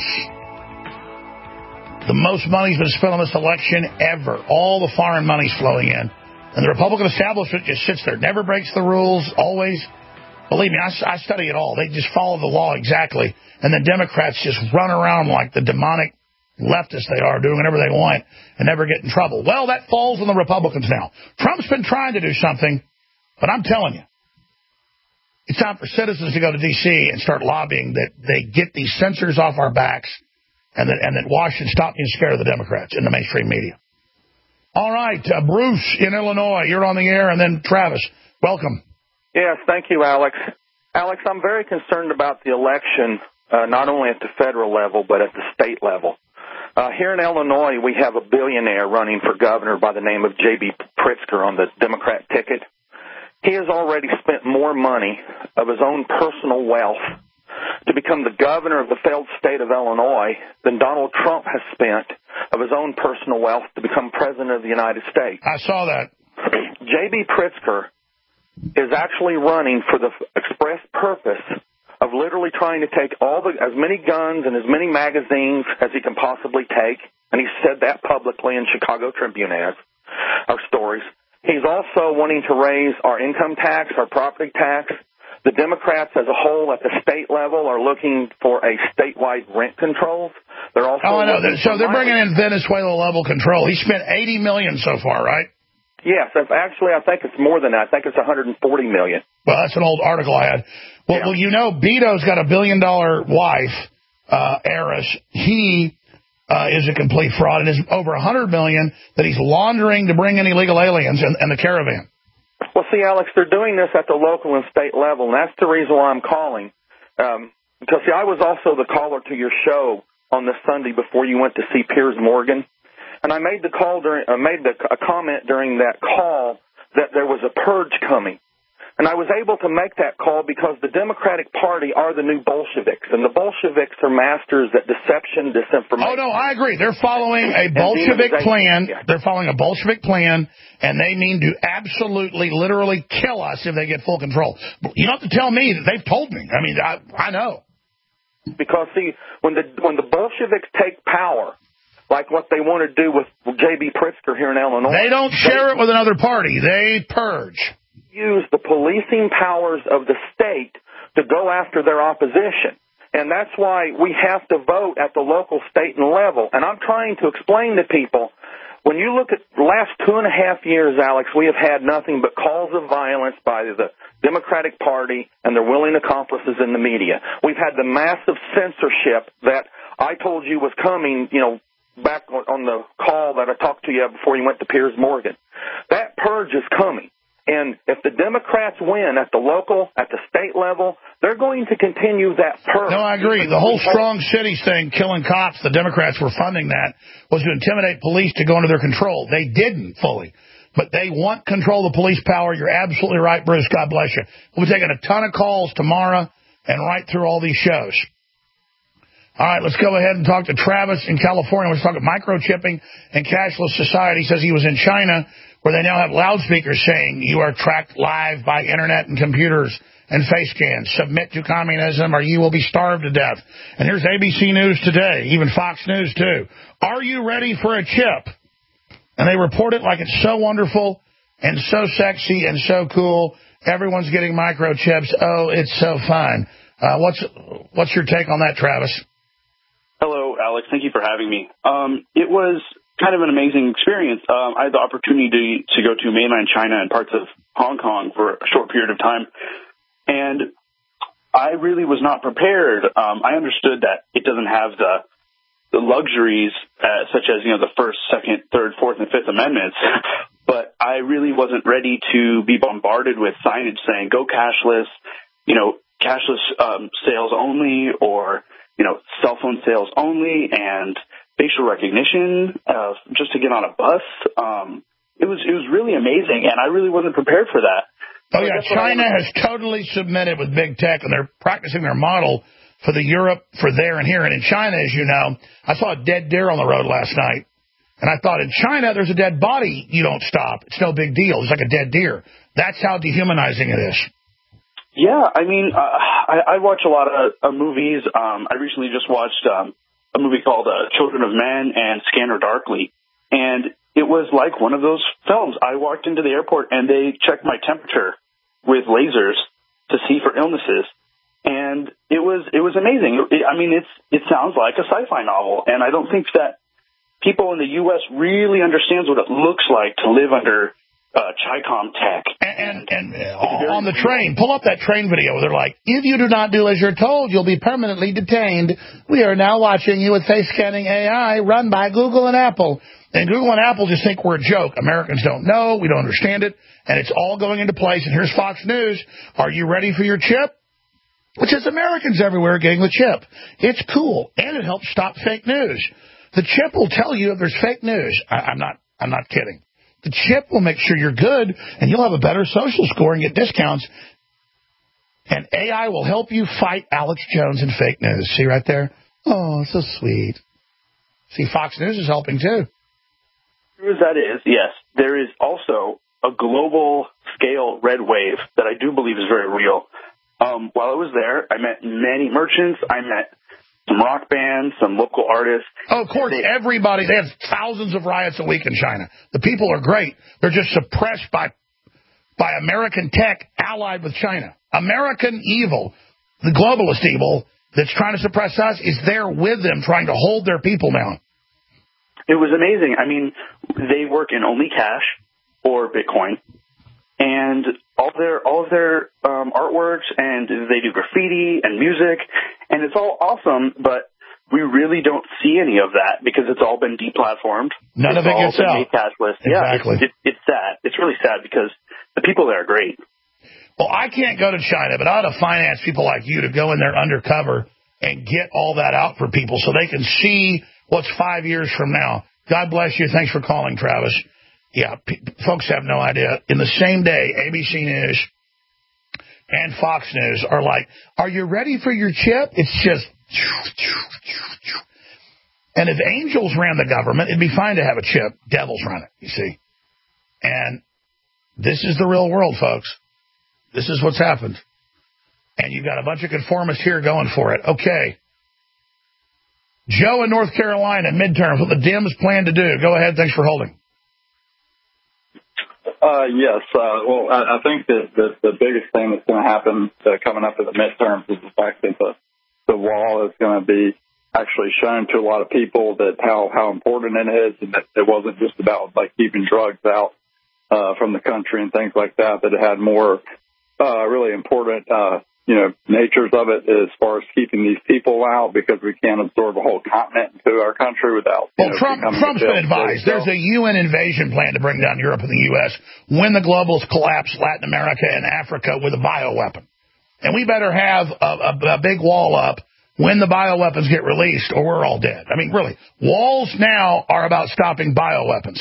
The most money's been spent on this election ever. All the foreign money's flowing in. And the Republican establishment just sits there, never breaks the rules, always. Believe me, I study it all. They just follow the law exactly. And the Democrats just run around like the demonic leftists they are, doing whatever they want and never get in trouble. Well, that falls on the Republicans now. Trump's been trying to do something, but I'm telling you, it's time for citizens to go to D.C. and start lobbying that they get these censors off our backs and that Washington stop being scared of the Democrats in the mainstream media. All right, Bruce in Illinois, you're on the air, and then Travis. Welcome. Yes, thank you, Alex. Alex, I'm very concerned about the election, not only at the federal level, but at the state level. Here in Illinois, we have a billionaire running for governor by the name of J.B. Pritzker on the Democrat ticket. He has already spent more money of his own personal wealth to become the governor of the failed state of Illinois than Donald Trump has spent of his own personal wealth to become president of the United States. I saw that. J.B. Pritzker is actually running for the express purpose of literally trying to take as many guns and as many magazines as he can possibly take, and he said that publicly in Chicago Tribune our stories. He's also wanting to raise our income tax, our property tax. The Democrats as a whole at the state level are looking for a statewide rent controls. They're also I know. So they're bringing in Venezuela-level control. He spent $80 million so far, right? Yes. Actually, I think it's more than that. I think it's $140 million. Well, that's an old article I had. Well, you know, Beto's got a $1 billion wife, heiress. He is a complete fraud, and is over $100 million that he's laundering to bring in illegal aliens and the caravan. Well, see, Alex, they're doing this at the local and state level, and that's the reason why I'm calling. Because, see, I was also the caller to your show on the Sunday before you went to see Piers Morgan, and I made a comment during that call that there was a purge coming. And I was able to make that call because the Democratic Party are the new Bolsheviks, and the Bolsheviks are masters at deception, disinformation. Oh, no, I agree. They're following a Bolshevik plan. They're following a Bolshevik plan, and they mean to absolutely, literally kill us if they get full control. You don't have to tell me that. They've told me. I mean, I know. Because, see, when the Bolsheviks take power, like what they want to do with J.B. Pritzker here in Illinois. They don't share it with another party. They purge. Use the policing powers of the state to go after their opposition. And that's why we have to vote at the local, state, and level. And I'm trying to explain to people, when you look at the last 2.5 years, Alex, we have had nothing but calls of violence by the Democratic Party and their willing accomplices in the media. We've had the massive censorship that I told you was coming, back on the call that I talked to you before you went to Piers Morgan. That purge is coming. And if the Democrats win at the local, at the state level, they're going to continue that purge. No, I agree. The whole strong cities thing, killing cops, the Democrats were funding that, was to intimidate police to go into their control. They didn't fully. But they want control of the police power. You're absolutely right, Bruce. God bless you. We'll be taking a ton of calls tomorrow and right through all these shows. All right, let's go ahead and talk to Travis in California. Let's talk about microchipping and cashless society. He says he was in China, where they now have loudspeakers saying you are tracked live by internet and computers and face scans. Submit to communism or you will be starved to death. And here's ABC News today, even Fox News too. Are you ready for a chip? And they report it like it's so wonderful and so sexy and so cool. Everyone's getting microchips. Oh, it's so fun. What's your take on that, Travis? Hello, Alex. Thank you for having me. It was kind of an amazing experience. I had the opportunity to go to mainland China and parts of Hong Kong for a short period of time, and I really was not prepared. I understood that it doesn't have the luxuries such as the First, Second, Third, Fourth, and Fifth Amendments, but I really wasn't ready to be bombarded with signage saying "Go cashless," cashless sales only, or cell phone sales only, and facial recognition just to get on a bus. It was really amazing, and I really wasn't prepared for that. Oh, yeah, China has totally submitted with big tech, and they're practicing their model for the Europe, for there and here. And in China, as you know, I saw a dead deer on the road last night, and I thought, in China, there's a dead body. You don't stop. It's no big deal. It's like a dead deer. That's how dehumanizing it is. Yeah, I mean, I watch a lot of movies. I recently just watched a movie called Children of Men and Scanner Darkly, and it was like one of those films. I walked into the airport, and they checked my temperature with lasers to see for illnesses, and it was amazing. It sounds like a sci-fi novel, and I don't think that people in the U.S. really understands what it looks like to live under Chi-Com tech. And on the train, pull up that train video where they're like, if you do not do as you're told, you'll be permanently detained. We are now watching you with face scanning AI run by Google and Apple. And Google and Apple just think we're a joke. Americans don't know. We don't understand it. And it's all going into place. And here's Fox News. Are you ready for your chip? Which is Americans everywhere getting the chip. It's cool. And it helps stop fake news. The chip will tell you if there's fake news. I'm not kidding. The chip will make sure you're good, and you'll have a better social score and get discounts. And AI will help you fight Alex Jones and fake news. See right there? Oh, so sweet. See, Fox News is helping, too. True as that is, yes. There is also a global scale red wave that I do believe is very real. While I was there, I met many merchants. I met some rock bands, some local artists. Oh, of course, everybody. They have thousands of riots a week in China. The people are great. They're just suppressed by American tech allied with China. American evil, the globalist evil that's trying to suppress us, is there with them trying to hold their people down. It was amazing. I mean, they work in only cash or Bitcoin, and all of their artworks, and they do graffiti and music, and it's all awesome, but we really don't see any of that because it's all been deplatformed. None of it gets out. Made cashless. Exactly. Yeah, it's sad. It's really sad because the people there are great. Well, I can't go to China, but I ought to finance people like you to go in there undercover and get all that out for people so they can see what's 5 years from now. God bless you. Thanks for calling, Travis. Yeah, folks have no idea. In the same day, ABC News and Fox News are like, are you ready for your chip? It's just... And if angels ran the government, it'd be fine to have a chip. Devils run it, you see. And this is the real world, folks. This is what's happened. And you've got a bunch of conformists here going for it. Okay. Joe in North Carolina, midterms, what the Dems plan to do. Go ahead. Thanks for holding. Yes. Well, I think that the biggest thing that's going to happen coming up in the midterms is the fact that the wall is going to be actually shown to a lot of people that how important it is, and that it wasn't just about like keeping drugs out from the country and things like that, that it had more really important natures of it as far as keeping these people out, because we can't absorb a whole continent into our country without. Trump's been advised. There's a UN invasion plan to bring down Europe and the U.S. when the globalists collapse Latin America and Africa with a bioweapon. And we better have a big wall up when the bioweapons get released, or we're all dead. I mean, really, walls now are about stopping bioweapons.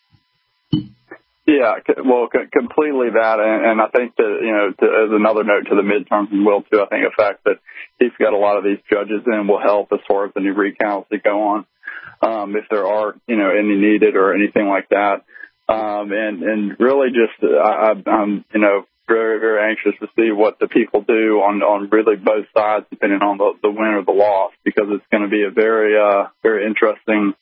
Yeah, well, completely that, and I think that, as another note to the midterms as well, too, I think the fact that he's got a lot of these judges in will help as far as the new recounts that go on, if there are, any needed or anything like that. And really just, I'm, very, very anxious to see what the people do on really both sides, depending on the win or the loss, because it's going to be a very, very interesting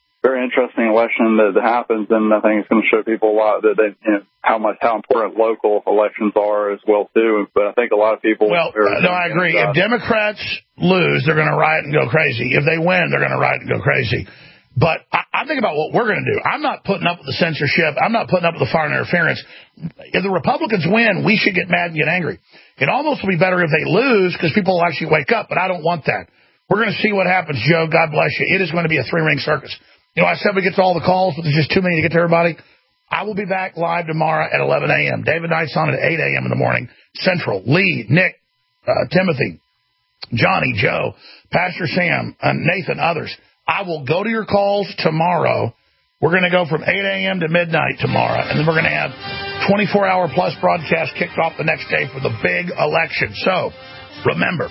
election that happens, and I think it's going to show people a lot that how important local elections are as well too. But I think a lot of people. Well, no, I agree. If Democrats lose, they're going to riot and go crazy. If they win, they're going to riot and go crazy. But I think about what we're going to do. I'm not putting up with the censorship. I'm not putting up with the foreign interference. If the Republicans win, we should get mad and get angry. It almost will be better if they lose, because people will actually wake up. But I don't want that. We're going to see what happens, Joe. God bless you. It is going to be a three-ring circus. I said we get to all the calls, but there's just too many to get to everybody. I will be back live tomorrow at 11 a.m. David Knight's on at 8 a.m. in the morning. Central, Lee, Nick, Timothy, Johnny, Joe, Pastor Sam, Nathan, others. I will go to your calls tomorrow. We're going to go from 8 a.m. to midnight tomorrow, and then we're going to have 24-hour plus broadcast kicked off the next day for the big election. So, remember,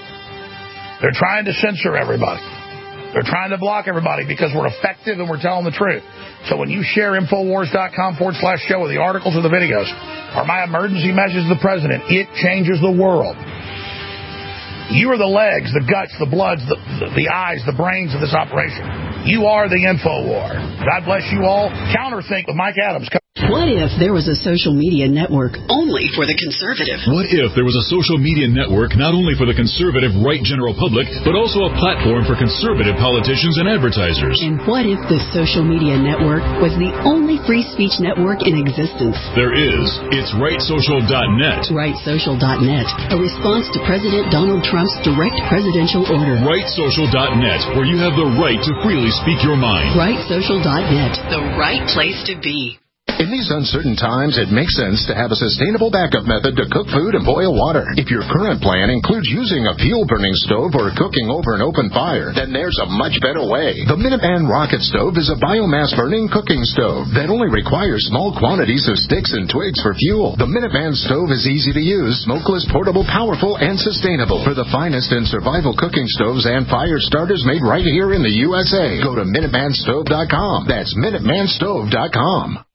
they're trying to censor everybody. They're trying to block everybody because we're effective and we're telling the truth. So when you share Infowars.com/show with the articles or the videos or my emergency message to the president, it changes the world. You are the legs, the guts, the bloods, the eyes, the brains of this operation. You are the Infowar. God bless you all. Counterthink with Mike Adams. What if there was a social media network only for the conservative? What if there was a social media network not only for the conservative right general public, but also a platform for conservative politicians and advertisers? And what if the social media network was the only free speech network in existence? There is. It's RightSocial.net. RightSocial.net, a response to President Donald Trump's direct presidential order. RightSocial.net, where you have the right to freely speak your mind. RightSocial.net, the right place to be. In these uncertain times, it makes sense to have a sustainable backup method to cook food and boil water. If your current plan includes using a fuel-burning stove or cooking over an open fire, then there's a much better way. The Minuteman Rocket Stove is a biomass-burning cooking stove that only requires small quantities of sticks and twigs for fuel. The Minuteman Stove is easy to use, smokeless, portable, powerful, and sustainable. For the finest in survival cooking stoves and fire starters made right here in the USA, go to MinutemanStove.com. That's MinutemanStove.com.